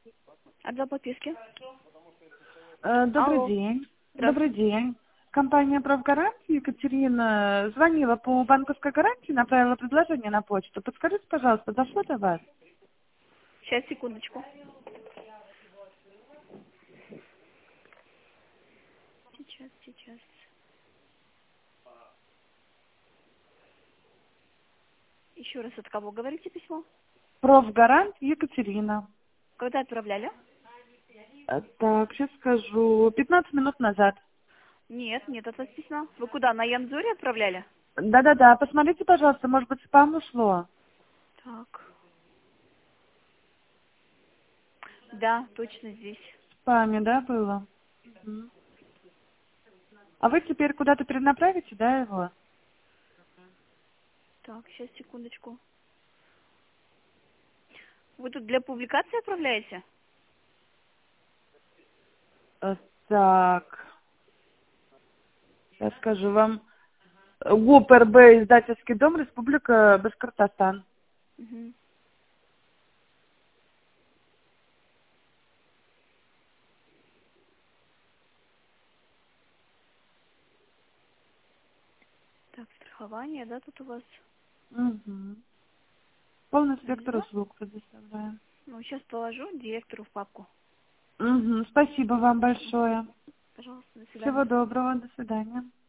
Отдел подписки. Добрый Алло. день. Добрый Здравствуйте. день. Компания «Правгарантия» Екатерина звонила по банковской гарантии, направила предложение на почту. Подскажите, пожалуйста, дошло до вас? Сейчас, секундочку. Сейчас. Еще раз, от кого говорите письмо? «Правгарант» Екатерина. Когда отправляли? Так, сейчас скажу. 15 минут назад. Нет от вас письма. Вы куда, на Янзуре отправляли? Да-да-да, посмотрите, пожалуйста, может быть, спам ушло. Так. Да, точно здесь. В спаме, да, было? Мгм. А вы теперь куда-то перенаправите, да, его? Так, сейчас, секундочку. Вы тут для публикации отправляете? Так, я скажу вам. ГУП РБ, издательский дом, Республика Башкортостан. Угу. Так, страхование, да, тут у вас? Угу. Полный спектр Да? услуг предоставляем. Ну, сейчас положу директору в папку. Угу. Спасибо вам Мгм. большое. Пожалуйста, до свидания. Всего доброго. До свидания.